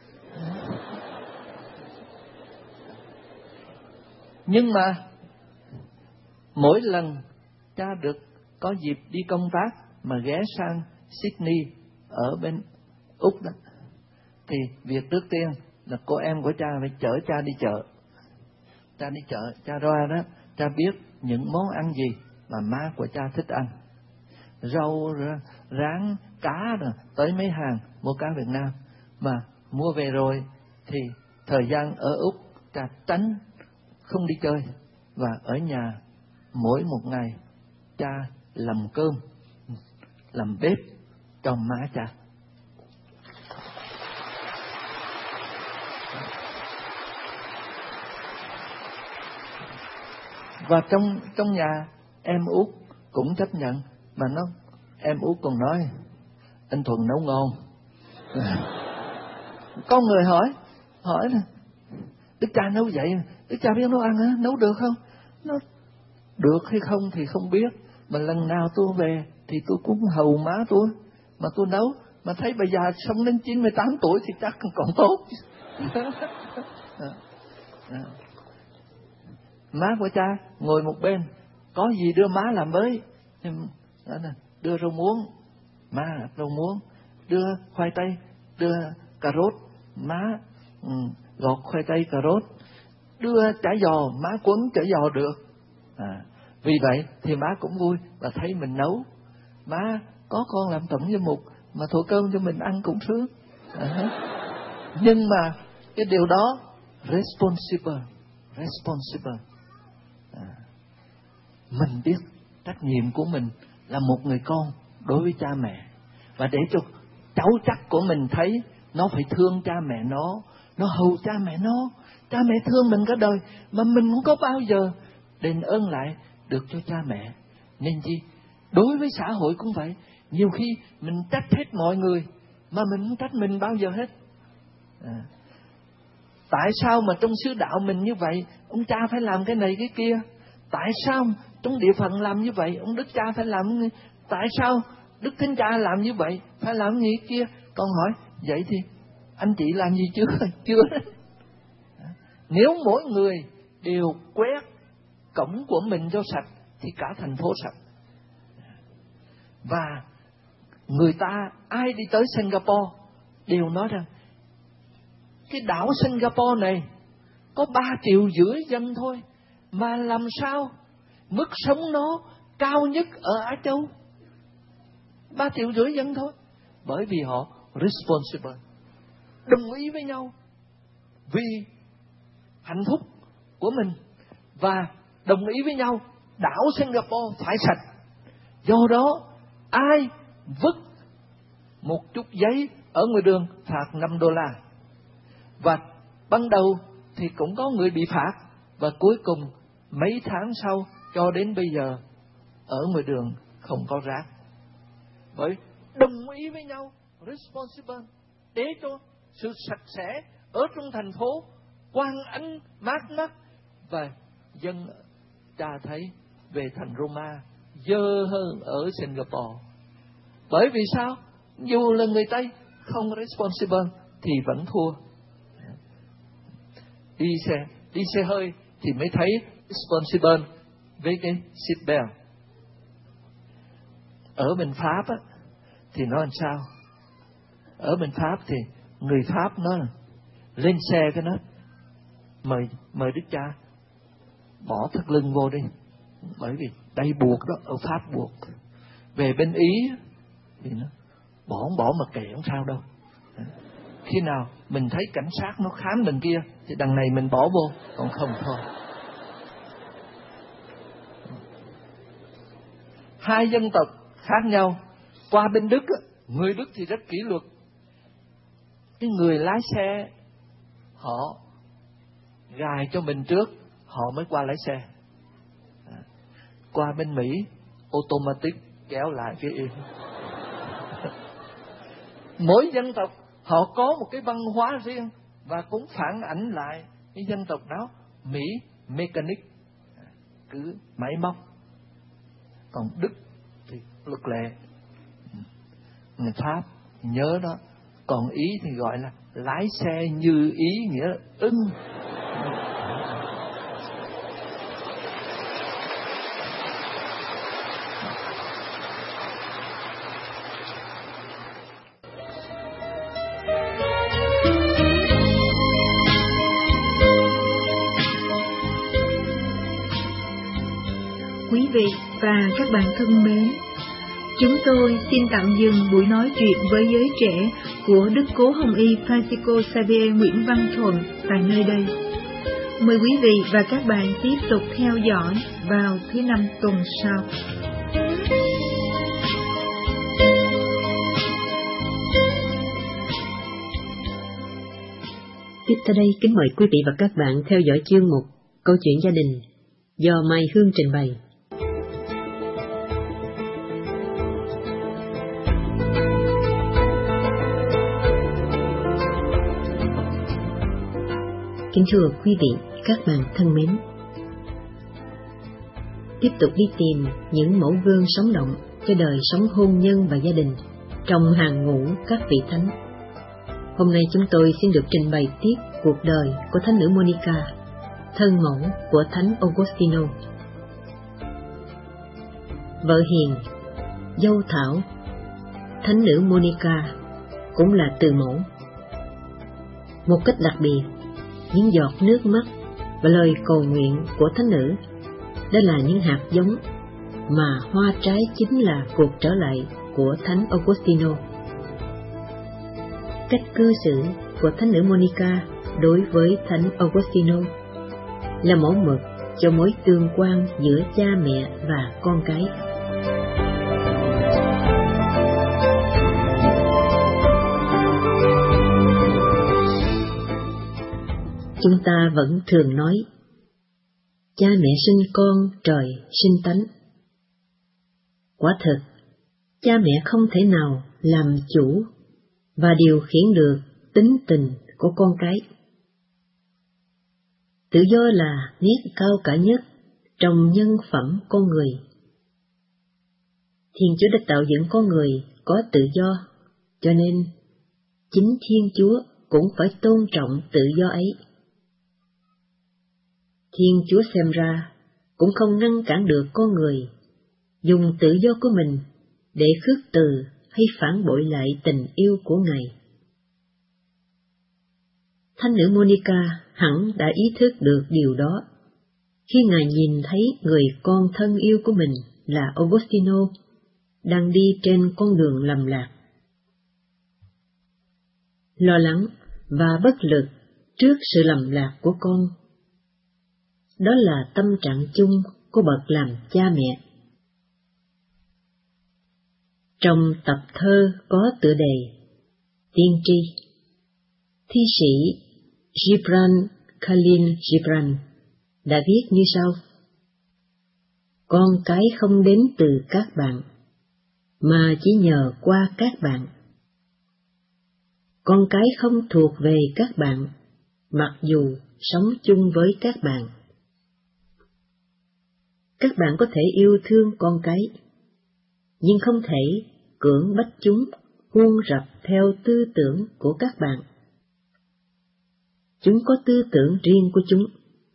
Nhưng mà mỗi lần cha được có dịp đi công tác mà ghé sang Sydney ở bên Úc đó, thì việc trước tiên là cô em của cha phải chở cha đi chợ. Cha đi chợ, cha ra đó, cha biết những món ăn gì mà má của cha thích ăn. rau, rán, cá rồi, tới mấy hàng mua cá Việt Nam. Mà mua về rồi thì thời gian ở Úc cha tránh không đi chơi, và ở nhà mỗi một ngày cha làm cơm, làm bếp cho má cha. Và trong nhà em út cũng chấp nhận, mà em út còn nói anh Thuận nấu ngon. Có người hỏi là Đức cha nấu vậy, Đức cha biết nấu ăn hả? Nấu được không? Nó được hay không thì không biết, mà lần nào tôi về thì tôi cũng hầu má tôi, mà tôi nấu, mà thấy bà già sống đến 98 tuổi thì chắc còn tốt. Má của cha ngồi một bên, có gì đưa má làm với. Đưa rau muống, má rau muống. Đưa khoai tây, đưa cà rốt, má gọt khoai tây cà rốt. Đưa chả giò, má quấn chả giò được. Vì vậy thì má cũng vui và thấy mình nấu. Má có con làm tổng giám mục mà thổ cơm cho mình ăn cũng sướng. Nhưng mà cái điều đó responsible. Mình biết trách nhiệm của mình là một người con đối với cha mẹ, và để cho cháu chắc của mình thấy nó phải thương cha mẹ nó hầu cha mẹ nó. Cha mẹ thương mình cả đời mà mình không có bao giờ đền ơn lại được cho cha mẹ. Nên chi đối với xã hội cũng vậy, nhiều khi mình trách hết mọi người mà mình không trách mình bao giờ hết. Tại sao mà trong xứ đạo mình như vậy, ông cha phải làm cái này cái kia? Tại sao trong địa phận làm như vậy, ông Đức Cha phải làm? Tại sao Đức Thánh Cha làm như vậy, phải làm như kia? Con hỏi, vậy thì anh chị làm gì chưa? Chưa. Nếu mỗi người đều quét cổng của mình cho sạch thì cả thành phố sạch. Và người ta ai đi tới Singapore đều nói rằng cái đảo Singapore này có 3,5 triệu dân thôi, mà làm sao mức sống nó cao nhất ở Á Châu? 3,5 triệu dân thôi. Bởi vì họ responsible, đồng ý với nhau vì hạnh phúc của mình, và đồng ý với nhau đảo Singapore phải sạch. Do đó ai vứt một chút giấy ở ngoài đường phạt $5. Và ban đầu thì cũng có người bị phạt, và cuối cùng mấy tháng sau cho đến bây giờ ở ngoài đường không có rác. Bởi đồng ý với nhau, responsible, để cho sự sạch sẽ ở trong thành phố quang ánh mát mắt. Và dân cha thấy về thành Roma dơ hơn ở Singapore. Bởi vì sao? Dù là người Tây không responsible thì vẫn thua. Đi xe hơi thì mới thấy responsible với cái seatbelt. Ở bên Pháp á, thì nó làm sao? Ở bên Pháp thì người Pháp nó lên xe cái nó mời Đức Cha bỏ thắt lưng vô đi, bởi vì đây buộc đó, ở Pháp buộc. Về bên Ý thì nó bỏ mà kệ không sao đâu. Khi nào mình thấy cảnh sát nó khám bên kia thì đằng này mình bỏ vô, còn không thôi. Hai dân tộc khác nhau. Qua bên Đức, người Đức thì rất kỷ luật. Cái người lái xe họ gài cho mình trước, họ mới qua lái xe. Qua bên Mỹ automatic kéo lại phía yên. Mỗi dân tộc họ có một cái văn hóa riêng và cũng phản ảnh lại cái dân tộc đó. Mỹ mechanic, cứ máy móc. Còn Đức thì luật lệ. Người Pháp nhớ đó. Còn Ý thì gọi là lái xe như ý, nghĩa là ưng. Quý vị và các bạn thân mến, Chúng tôi xin tạm dừng buổi nói chuyện với giới trẻ của Đức Cố Hồng Y Francisco Xavier Nguyễn Văn Thuận tại nơi đây. Mời quý vị và các bạn tiếp tục theo dõi vào thứ Năm tuần sau. Tiếp theo đây, kính mời quý vị và các bạn theo dõi chương mục Câu chuyện gia đình do Mai Hương trình bày. Kính thưa quý vị, các bạn thân mến, tiếp tục đi tìm những mẫu gương sống động cho đời sống hôn nhân và gia đình trong hàng ngũ các vị thánh. Hôm nay chúng tôi xin được trình bày tiếp cuộc đời của thánh nữ Monica, thân mẫu của thánh Augustino. Vợ hiền, dâu thảo, thánh nữ Monica cũng là từ mẫu. Một cách đặc biệt, những giọt nước mắt và lời cầu nguyện của thánh nữ đó là những hạt giống mà hoa trái chính là cuộc trở lại của thánh Augustino. Cách cư xử của thánh nữ Monica đối với thánh Augustino là mẫu mực cho mối tương quan giữa cha mẹ và con cái. Chúng ta vẫn thường nói, cha mẹ sinh con, trời sinh tánh. Quả thực, cha mẹ không thể nào làm chủ và điều khiển được tính tình của con cái. Tự do là nét cao cả nhất trong nhân phẩm con người. Thiên Chúa đã tạo dựng con người có tự do, cho nên chính Thiên Chúa cũng phải tôn trọng tự do ấy. Thiên Chúa xem ra cũng không ngăn cản được con người dùng tự do của mình để khước từ hay phản bội lại tình yêu của Ngài. Thánh nữ Monica hẳn đã ý thức được điều đó khi Ngài nhìn thấy người con thân yêu của mình là Augustino đang đi trên con đường lầm lạc. Lo lắng và bất lực trước sự lầm lạc của con, đó là tâm trạng chung của bậc làm cha mẹ. Trong tập thơ có tựa đề Tiên tri, thi sĩ Gibran Khalil Gibran đã viết như sau: Con cái không đến từ các bạn, mà chỉ nhờ qua các bạn. Con cái không thuộc về các bạn, mặc dù sống chung với các bạn. Các bạn có thể yêu thương con cái, nhưng không thể cưỡng bách chúng huân rập theo tư tưởng của các bạn. Chúng có tư tưởng riêng của chúng.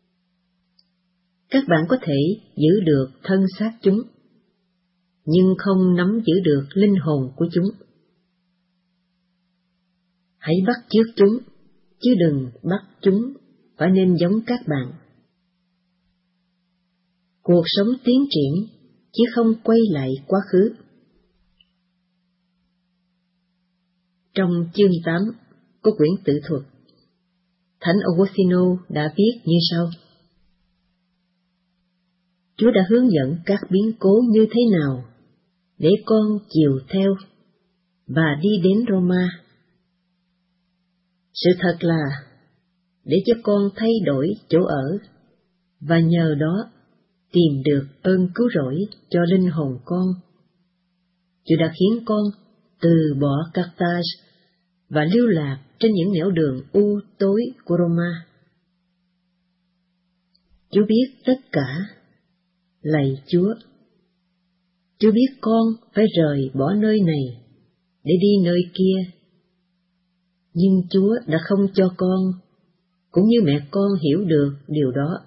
Các bạn có thể giữ được thân xác chúng, nhưng không nắm giữ được linh hồn của chúng. Hãy bắt chước chúng, chứ đừng bắt chúng phải nên giống các bạn. Cuộc sống tiến triển, chứ không quay lại quá khứ. Trong chương 8 có quyển tự thuật, Thánh Augustino đã viết như sau: Chúa đã hướng dẫn các biến cố như thế nào để con chiều theo và đi đến Roma. Sự thật là để cho con thay đổi chỗ ở và nhờ đó tìm được ơn cứu rỗi cho linh hồn con. Chúa đã khiến con từ bỏ Carthage và lưu lạc trên những nẻo đường u tối của Roma. Chúa biết tất cả. Lạy Chúa, Chúa biết con phải rời bỏ nơi này để đi nơi kia, nhưng Chúa đã không cho con, cũng như mẹ con hiểu được điều đó.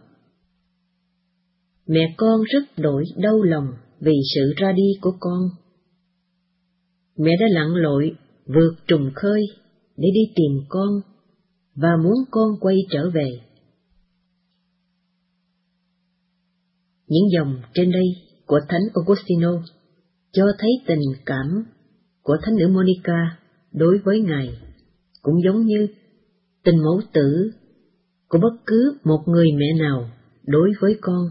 Mẹ con rất đổi đau lòng vì sự ra đi của con. Mẹ đã lặn lội vượt trùng khơi để đi tìm con và muốn con quay trở về. Những dòng trên đây của Thánh Augustino cho thấy tình cảm của thánh nữ Monica đối với Ngài, cũng giống như tình mẫu tử của bất cứ một người mẹ nào đối với con.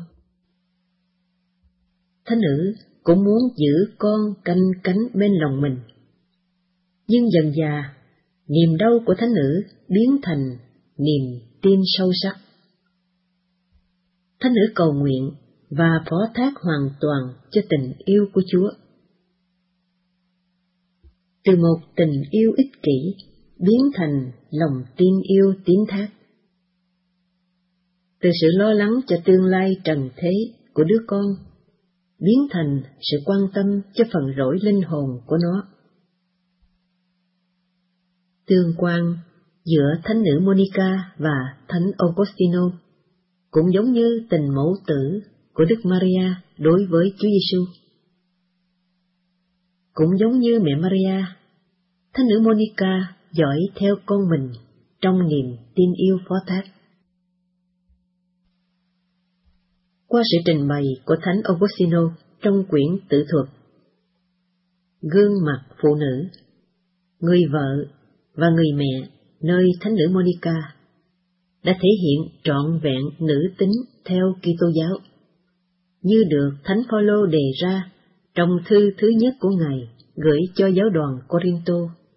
Thánh nữ cũng muốn giữ con canh cánh bên lòng mình. Nhưng dần dà, niềm đau của thánh nữ biến thành niềm tin sâu sắc. Thánh nữ cầu nguyện và phó thác hoàn toàn cho tình yêu của Chúa. Từ một tình yêu ích kỷ biến thành lòng tin yêu tín thác. Từ sự lo lắng cho tương lai trần thế của đứa con biến thành sự quan tâm cho phần rỗi linh hồn của nó. Tương quan giữa thánh nữ Monica và thánh Augustino cũng giống như tình mẫu tử của Đức Maria đối với Chúa Giêsu. Cũng giống như mẹ Maria, thánh nữ Monica dõi theo con mình trong niềm tin yêu phó thác. Qua sự trình bày của thánh Augustino trong quyển tự thuật Gương mặt phụ nữ, người vợ và người mẹ nơi thánh nữ Monica đã thể hiện trọn vẹn nữ tính theo Kitô giáo, như được thánh Phaolô đề ra trong thư thứ nhất của Ngài gửi cho giáo đoàn Corinto.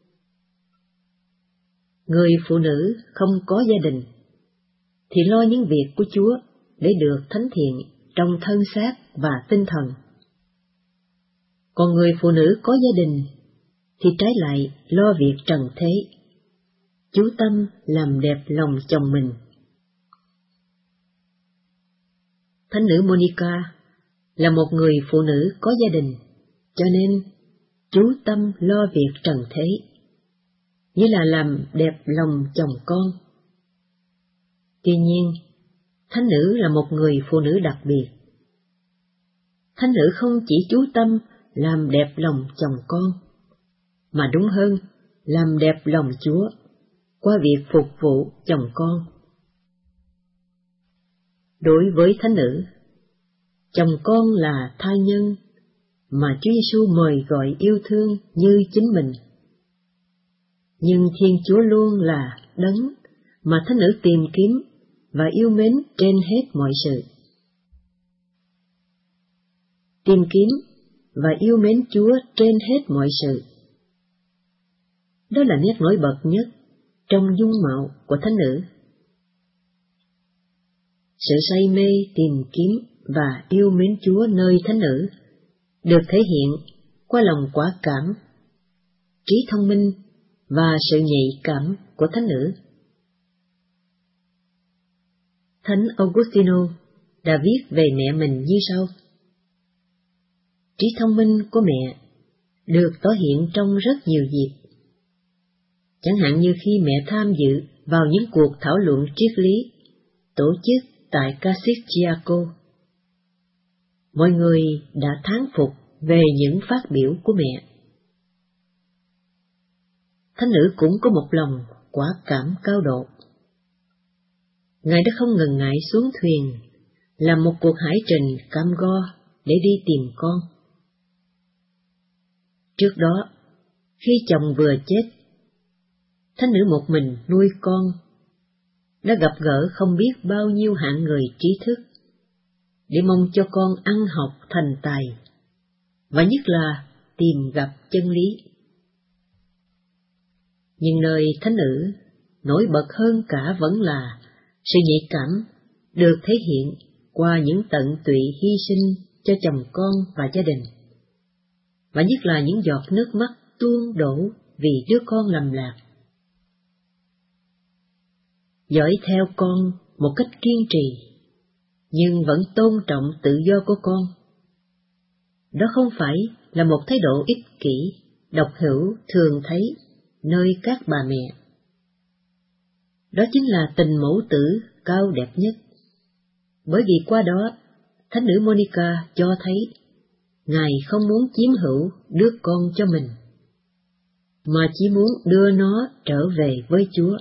Người phụ nữ không có gia đình thì lo những việc của Chúa để được thánh thiện trong thân xác và tinh thần. Còn người phụ nữ có gia đình thì trái lại lo việc trần thế, chú tâm làm đẹp lòng chồng mình. Thánh nữ Monica là một người phụ nữ có gia đình, cho nên chú tâm lo việc trần thế, như là làm đẹp lòng chồng con. Tuy nhiên, thánh nữ là một người phụ nữ đặc biệt. Thánh nữ không chỉ chú tâm làm đẹp lòng chồng con, mà đúng hơn, làm đẹp lòng Chúa qua việc phục vụ chồng con. Đối với thánh nữ, chồng con là thai nhân mà Chúa Giêsu mời gọi yêu thương như chính mình. Nhưng Thiên Chúa luôn là đấng mà thánh nữ tìm kiếm và yêu mến trên hết mọi sự. Tìm kiếm và yêu mến Chúa trên hết mọi sự. Đó là nét nổi bật nhất trong dung mạo của thánh nữ. Sự say mê tìm kiếm và yêu mến Chúa nơi thánh nữ được thể hiện qua lòng quả cảm, trí thông minh và sự nhạy cảm của thánh nữ. Thánh Augustino đã viết về mẹ mình như sau: trí thông minh của mẹ được tỏ hiện trong rất nhiều dịp. Chẳng hạn như khi mẹ tham dự vào những cuộc thảo luận triết lý tổ chức tại Casicchiaco, mọi người đã thán phục về những phát biểu của mẹ. Thánh nữ cũng có một lòng quả cảm cao độ. Ngài đã không ngần ngại xuống thuyền, làm một cuộc hải trình cam go để đi tìm con. Trước đó, khi chồng vừa chết, thánh nữ một mình nuôi con, đã gặp gỡ không biết bao nhiêu hạng người trí thức, để mong cho con ăn học thành tài, và nhất là tìm gặp chân lý. Nhưng nơi thánh nữ nổi bật hơn cả vẫn là sự nhạy cảm được thể hiện qua những tận tụy hy sinh cho chồng con và gia đình, và nhất là những giọt nước mắt tuôn đổ vì đứa con lầm lạc. Dõi theo con một cách kiên trì, nhưng vẫn tôn trọng tự do của con. Đó không phải là một thái độ ích kỷ, độc hữu thường thấy nơi các bà mẹ. Đó chính là tình mẫu tử cao đẹp nhất. Bởi vì qua đó, thánh nữ Monica cho thấy Ngài không muốn chiếm hữu đứa con cho mình, mà chỉ muốn đưa nó trở về với Chúa.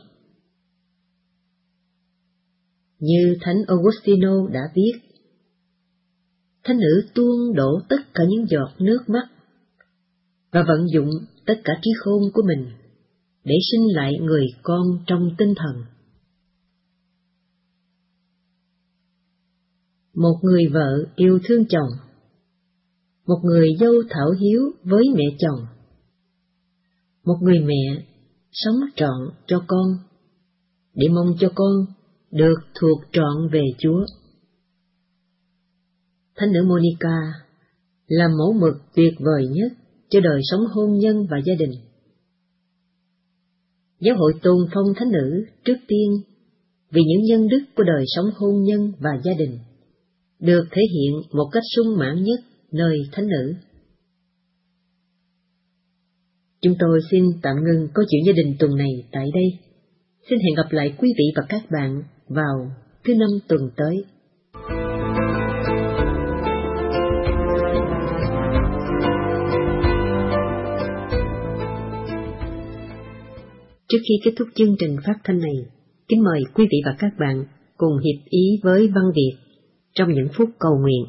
Như thánh Augustino đã viết, thánh nữ tuôn đổ tất cả những giọt nước mắt và vận dụng tất cả trí khôn của mình để sinh lại người con trong tinh thần. Một người vợ yêu thương chồng, một người dâu thảo hiếu với mẹ chồng, một người mẹ sống trọn cho con, để mong cho con được thuộc trọn về Chúa. Thánh nữ Monica là mẫu mực tuyệt vời nhất cho đời sống hôn nhân và gia đình. Giáo hội tôn phong thánh nữ trước tiên vì những nhân đức của đời sống hôn nhân và gia đình được thể hiện một cách sung mãn nhất nơi thánh nữ. Chúng tôi xin tạm ngưng câu chuyện gia đình tuần này tại đây. Xin hẹn gặp lại quý vị và các bạn vào thứ Năm tuần tới. Trước khi kết thúc chương trình phát thanh này, kính mời quý vị và các bạn cùng hiệp ý với Văn Việt trong những phút cầu nguyện.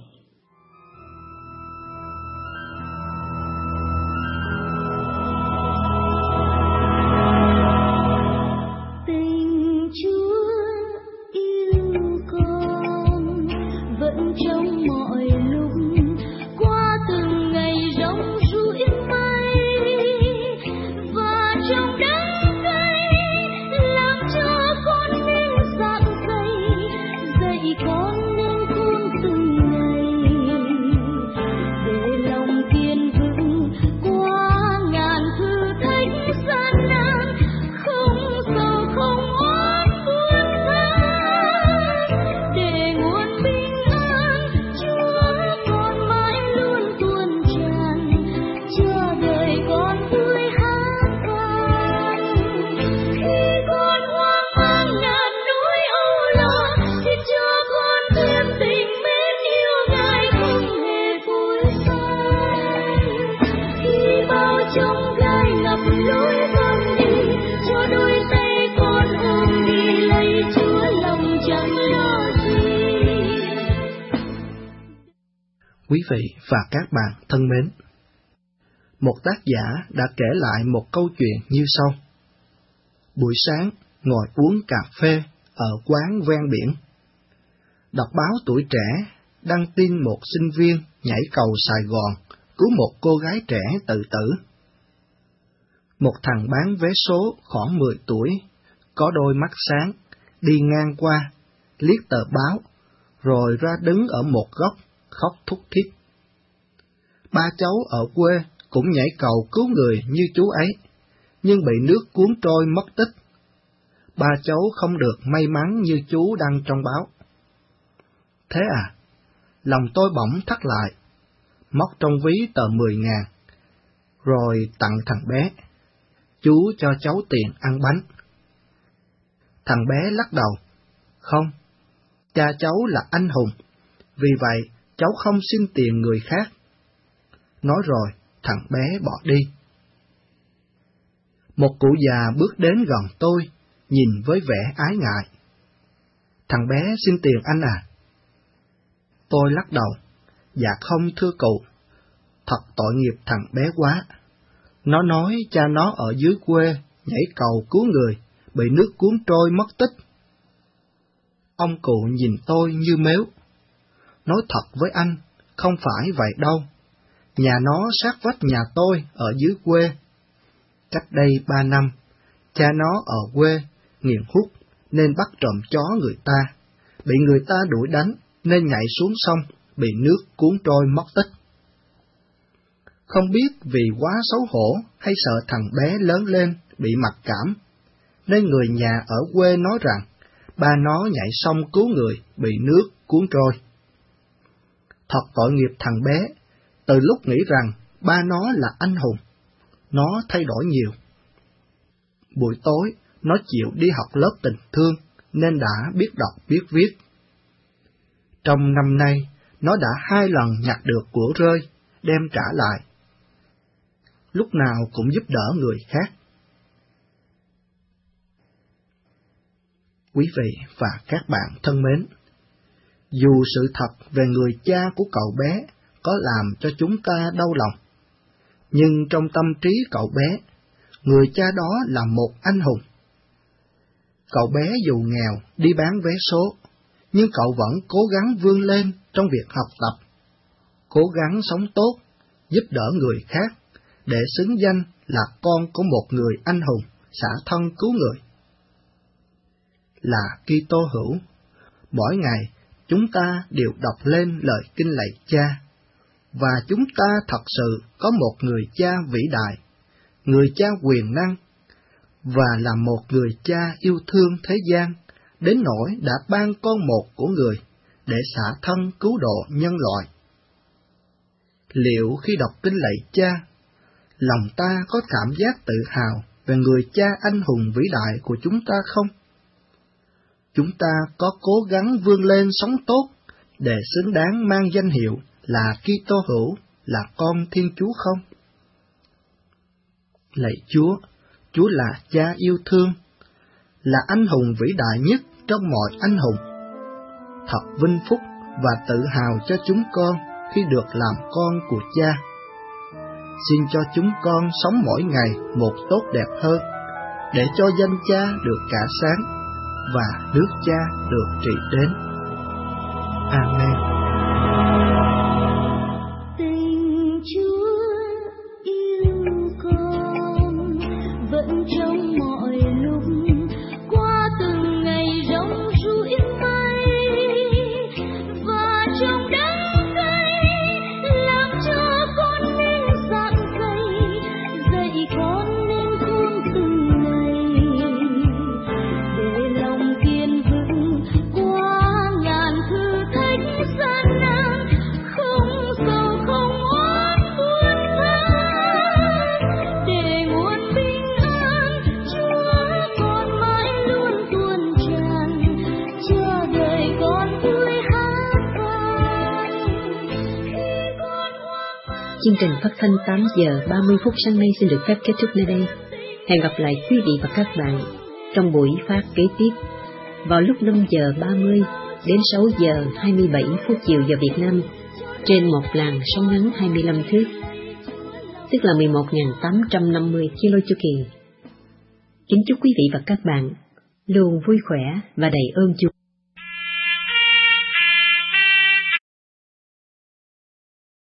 Quý vị và các bạn thân mến, một tác giả đã kể lại một câu chuyện như sau. Buổi sáng, ngồi uống cà phê ở quán ven biển. Đọc báo Tuổi Trẻ đăng tin một sinh viên nhảy cầu Sài Gòn cứu một cô gái trẻ tự tử. Một thằng bán vé số khoảng 10 tuổi, có đôi mắt sáng, đi ngang qua, liếc tờ báo, rồi ra đứng ở một góc, khóc thút thít. Ba cháu ở quê cũng nhảy cầu cứu người như chú ấy, nhưng bị nước cuốn trôi mất tích. Ba cháu không được may mắn như chú đăng trong báo. Thế à? Lòng tôi bỗng thắt lại, móc trong ví tờ 10.000, rồi tặng thằng bé. Chú cho cháu tiền ăn bánh. Thằng bé lắc đầu. Không, cha cháu là anh hùng, vì vậy cháu không xin tiền người khác. Nói rồi, thằng bé bỏ đi. Một cụ già bước đến gần tôi, nhìn với vẻ ái ngại. Thằng bé xin tiền anh à? Tôi lắc đầu. Dạ không thưa cụ, thật tội nghiệp thằng bé quá. Nó nói cha nó ở dưới quê nhảy cầu cứu người, bị nước cuốn trôi mất tích. Ông cụ nhìn tôi như mếu. Nói thật với anh, không phải vậy đâu. Nhà nó sát vách nhà tôi ở dưới quê. Cách đây 3 năm, cha nó ở quê nghiện hút nên bắt trộm chó người ta, bị người ta đuổi đánh nên nhảy xuống sông, bị nước cuốn trôi mất tích. Không biết vì quá xấu hổ hay sợ thằng bé lớn lên bị mặc cảm, nên người nhà ở quê nói rằng ba nó nhảy sông cứu người bị nước cuốn trôi. Thật tội nghiệp thằng bé, từ lúc nghĩ rằng ba nó là anh hùng, nó thay đổi nhiều. Buổi tối, nó chịu đi học lớp tình thương nên đã biết đọc biết viết. Trong năm nay, nó đã 2 lần nhặt được của rơi, đem trả lại. Lúc nào cũng giúp đỡ người khác. Quý vị và các bạn thân mến, dù sự thật về người cha của cậu bé có làm cho chúng ta đau lòng, Nhưng trong tâm trí cậu bé, người cha đó là một anh hùng. Cậu bé dù nghèo đi bán vé số, nhưng cậu vẫn cố gắng vươn lên trong việc học tập, cố gắng sống tốt, giúp đỡ người khác, để xứng danh là con của một người anh hùng xả thân cứu người. Là Kitô hữu, mỗi ngày chúng ta đều đọc lên lời kinh lạy Cha, và chúng ta thật sự có một người cha vĩ đại, người cha quyền năng, và là một người cha yêu thương thế gian, đến nỗi đã ban con một của người để xả thân cứu độ nhân loại. Liệu khi đọc kinh lạy Cha, lòng ta có cảm giác tự hào về người cha anh hùng vĩ đại của chúng ta không? Chúng ta có cố gắng vươn lên sống tốt để xứng đáng mang danh hiệu là Kitô hữu, là con Thiên Chúa không? Lạy Chúa, Chúa là cha yêu thương, là anh hùng vĩ đại nhất trong mọi anh hùng. Thật vinh phúc và tự hào cho chúng con khi được làm con của Cha. Xin cho chúng con sống mỗi ngày một tốt đẹp hơn, để cho danh Cha được cả sáng và nước Cha được trị đến. Amen. Tình Chúa yêu con vẫn trong mọi lúc, qua từng ngày rong ruổi mây, và trong đắng cay làm cho con nên dạn cây, dạy con nên khôn từng ngày, để lòng kiên vững qua ngàn thử thách gian nan, không sầu không oán buồn than, để nguồn bình an Chúa con mãi luôn tuôn tràn, cho đời con vui hát vang khi con hoang mang. Chương trình phát thanh 8 giờ 30 phút sáng nay xin được phép kết thúc nơi đây. Hẹn gặp lại quý vị và các bạn trong buổi phát kế tiếp vào lúc 5 giờ 30 đến 6 giờ 27 phút chiều giờ Việt Nam trên một làn sóng ngắn 25 thước, tức là 11.850 kilo chu kỳ. Kính chúc quý vị và các bạn luôn vui khỏe và đầy ơn Chúa.